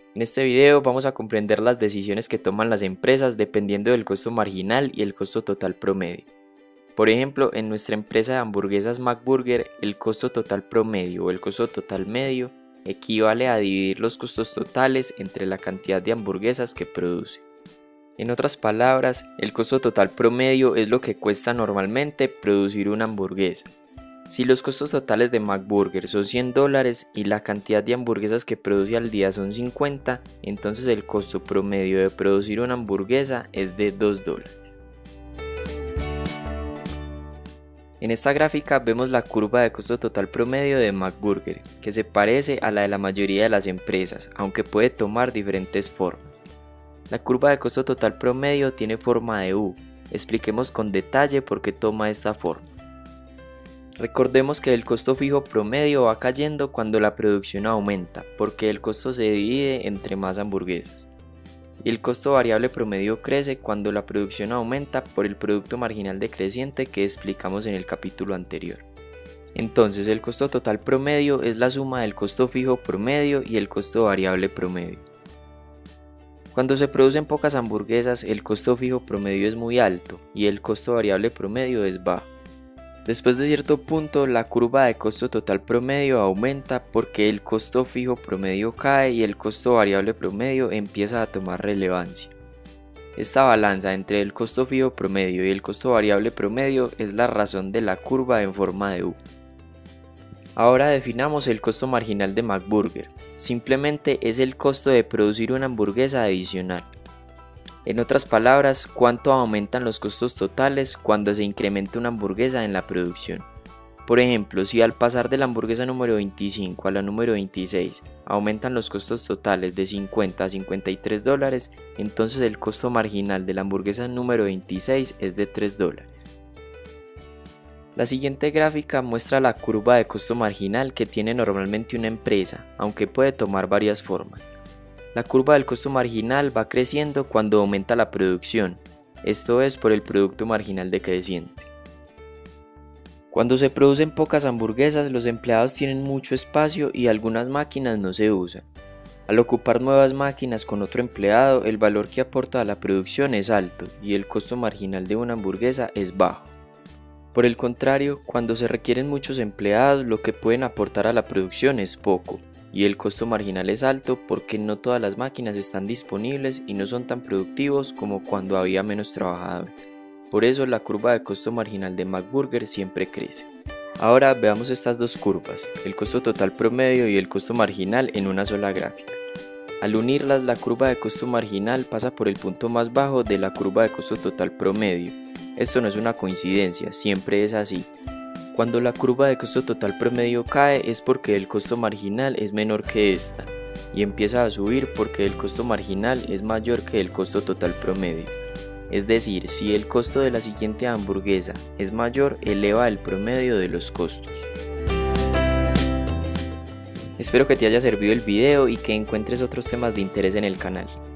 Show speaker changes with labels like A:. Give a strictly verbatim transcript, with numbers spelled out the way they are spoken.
A: En este video vamos a comprender las decisiones que toman las empresas dependiendo del costo marginal y el costo total promedio. Por ejemplo, en nuestra empresa de hamburguesas McBurger, el costo total promedio o el costo total medio equivale a dividir los costos totales entre la cantidad de hamburguesas que produce. En otras palabras, el costo total promedio es lo que cuesta normalmente producir una hamburguesa. Si los costos totales de McBurger son cien dólares y la cantidad de hamburguesas que produce al día son cincuenta, entonces el costo promedio de producir una hamburguesa es de dos dólares. En esta gráfica vemos la curva de costo total promedio de McBurger, que se parece a la de la mayoría de las empresas, aunque puede tomar diferentes formas. La curva de costo total promedio tiene forma de U. Expliquemos con detalle por qué toma esta forma. Recordemos que el costo fijo promedio va cayendo cuando la producción aumenta, porque el costo se divide entre más hamburguesas. Y el costo variable promedio crece cuando la producción aumenta por el producto marginal decreciente que explicamos en el capítulo anterior. Entonces el costo total promedio es la suma del costo fijo promedio y el costo variable promedio. Cuando se producen pocas hamburguesas, el costo fijo promedio es muy alto y el costo variable promedio es bajo. Después de cierto punto, la curva de costo total promedio aumenta porque el costo fijo promedio cae y el costo variable promedio empieza a tomar relevancia. Esta balanza entre el costo fijo promedio y el costo variable promedio es la razón de la curva en forma de U. Ahora definamos el costo marginal de McBurger. Simplemente es el costo de producir una hamburguesa adicional. En otras palabras, cuánto aumentan los costos totales cuando se incrementa una hamburguesa en la producción. Por ejemplo, si al pasar de la hamburguesa número veinticinco a la número veintiséis aumentan los costos totales de cincuenta a cincuenta y tres dólares, entonces el costo marginal de la hamburguesa número veintiséis es de tres dólares. La siguiente gráfica muestra la curva de costo marginal que tiene normalmente una empresa, aunque puede tomar varias formas. La curva del costo marginal va creciendo cuando aumenta la producción, esto es por el producto marginal decreciente. Cuando se producen pocas hamburguesas, los empleados tienen mucho espacio y algunas máquinas no se usan. Al ocupar nuevas máquinas con otro empleado, el valor que aporta a la producción es alto y el costo marginal de una hamburguesa es bajo. Por el contrario, cuando se requieren muchos empleados, lo que pueden aportar a la producción es poco, y el costo marginal es alto porque no todas las máquinas están disponibles y no son tan productivos como cuando había menos trabajadores. Por eso la curva de costo marginal de McBurger siempre crece. Ahora veamos estas dos curvas, el costo total promedio y el costo marginal en una sola gráfica. Al unirlas, la curva de costo marginal pasa por el punto más bajo de la curva de costo total promedio. Esto no es una coincidencia, siempre es así. Cuando la curva de costo total promedio cae es porque el costo marginal es menor que esta, y empieza a subir porque el costo marginal es mayor que el costo total promedio. Es decir, si el costo de la siguiente hamburguesa es mayor, eleva el promedio de los costos. Espero que te haya servido el video y que encuentres otros temas de interés en el canal.